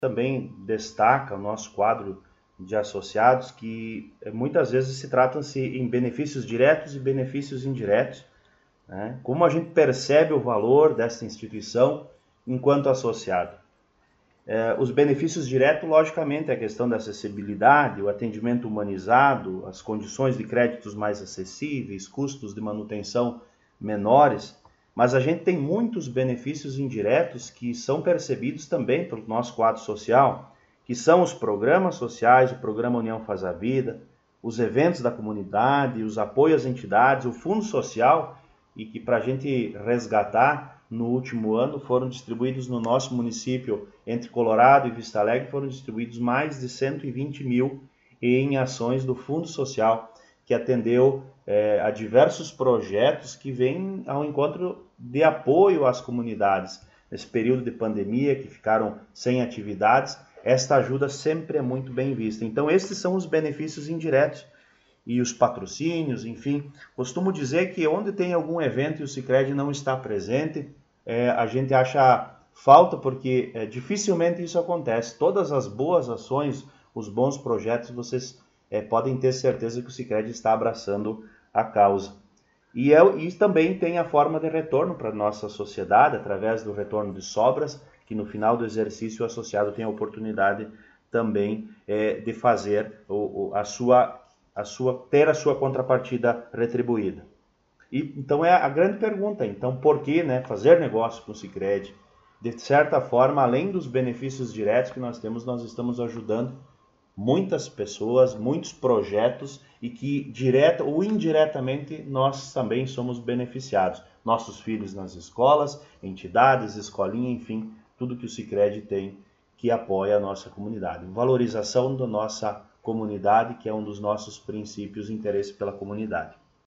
também destaca o nosso quadro de associados, que muitas vezes se tratam-se em benefícios diretos e benefícios indiretos, né? Como a gente percebe o valor dessa instituição enquanto associado. Os benefícios diretos, logicamente, é a questão da acessibilidade, o atendimento humanizado, as condições de créditos mais acessíveis, custos de manutenção menores, mas a gente tem muitos benefícios indiretos que são percebidos também pelo nosso quadro social, que são os programas sociais, o Programa União Faz a Vida, os eventos da comunidade, os apoios às entidades, o Fundo Social, e que para a gente resgatar, no último ano foram distribuídos no nosso município, entre Colorado e Vista Alegre, foram distribuídos mais de 120 mil em ações do Fundo Social, que atendeu a diversos projetos que vêm ao encontro de apoio às comunidades. Nesse período de pandemia, que ficaram sem atividades, esta ajuda sempre é muito bem vista. Então, esses são os benefícios indiretos e os patrocínios, enfim. Costumo dizer que onde tem algum evento e o Sicredi não está presente, a gente acha falta, porque dificilmente isso acontece. Todas as boas ações, os bons projetos, vocês podem ter certeza que o Sicredi está abraçando a causa. E também tem a forma de retorno para a nossa sociedade, através do retorno de sobras, que no final do exercício o associado tem a oportunidade também de fazer ter a sua contrapartida retribuída. Então é a grande pergunta, então por que fazer negócio com o Sicredi? De certa forma, além dos benefícios diretos que nós temos, nós estamos ajudando muitas pessoas, muitos projetos e que direta ou indiretamente nós também somos beneficiados. Nossos filhos nas escolas, entidades, escolinha, enfim, tudo que o Sicredi tem que apoia a nossa comunidade. Valorização da nossa comunidade, que é um dos nossos princípios, interesse pela comunidade.